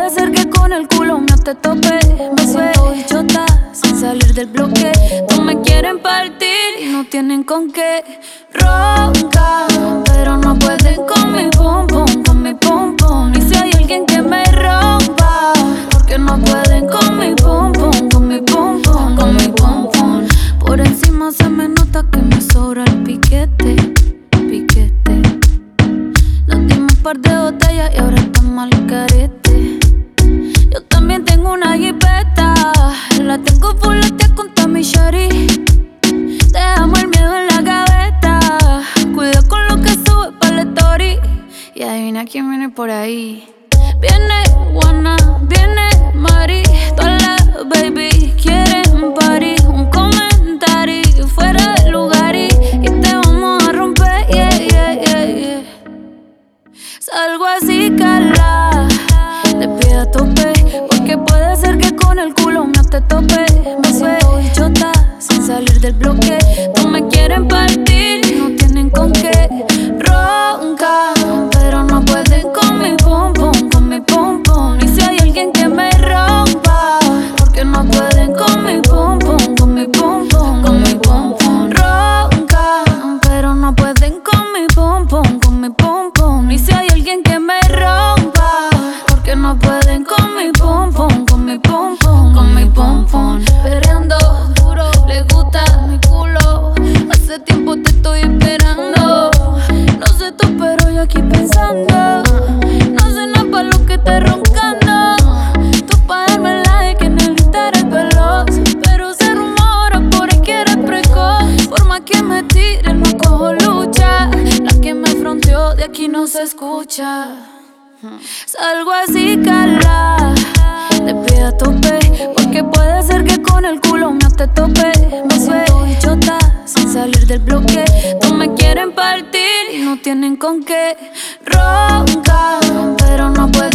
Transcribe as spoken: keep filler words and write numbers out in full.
puede ser que con el culo me te tope. Me siento bichota sin salir del bloque. No me quieren partir y no tienen con qué. Ronca, pero no pueden con mi pum pum, con mi pum pum. Y si hay alguien que me rompa, porque no pueden con mi pum pum, con mi pum pum, con mi pum pum. Por encima se me nota que me sobra el piquete, piquete. Nos dimos un par de botellas y ahora estamos al carete. Yo también tengo una jipeta, la tengo fuletea con Tommy Shari. Dejamos el miedo en la gaveta, cuida con lo que sube pa' la story. Y adivina quién viene por ahí. Viene Juana, viene Mari, todas las baby quieren party. Un comentario fuera de lugar y, y te vamos a romper, yeah, yeah, yeah, yeah. Salgo así, cala, te pido a tope, porque puede ser que con el culo me te tope. Me siento bichota sin salir del bloque. No me quieren partir y no tienen con qué. Ronca, pero no pueden con mi pum pum, con mi pum pum. Y si hay alguien que me rompa, porque no pueden con mi pum pum, con mi pum pum, con mi pum pum. Ronca, pero no pueden con mi pum pum, con mi pum pum. Y si hay alguien que me rompa, porque no pueden con mi pum pum, con mi pum pum, con mi pum pum. Perreando duro, le gusta mi culo. Hace tiempo te estoy esperando. No sé tú, pero yo aquí pensando. No sé nada pa' lo que estás roncando. Tú pa' darme like que en el Insta eres veloz, pero se rumora por ahí que eres precoz. Por más que me tiren no cojo lucha. La que me fronteó de aquí no se escucha. Salgo así, cala, te pido a tope, porque puede ser que con el culo me te tope. Me siento bichota sin salir del bloque. No me quieren partir y no tienen con qué. Ronca, pero no pueden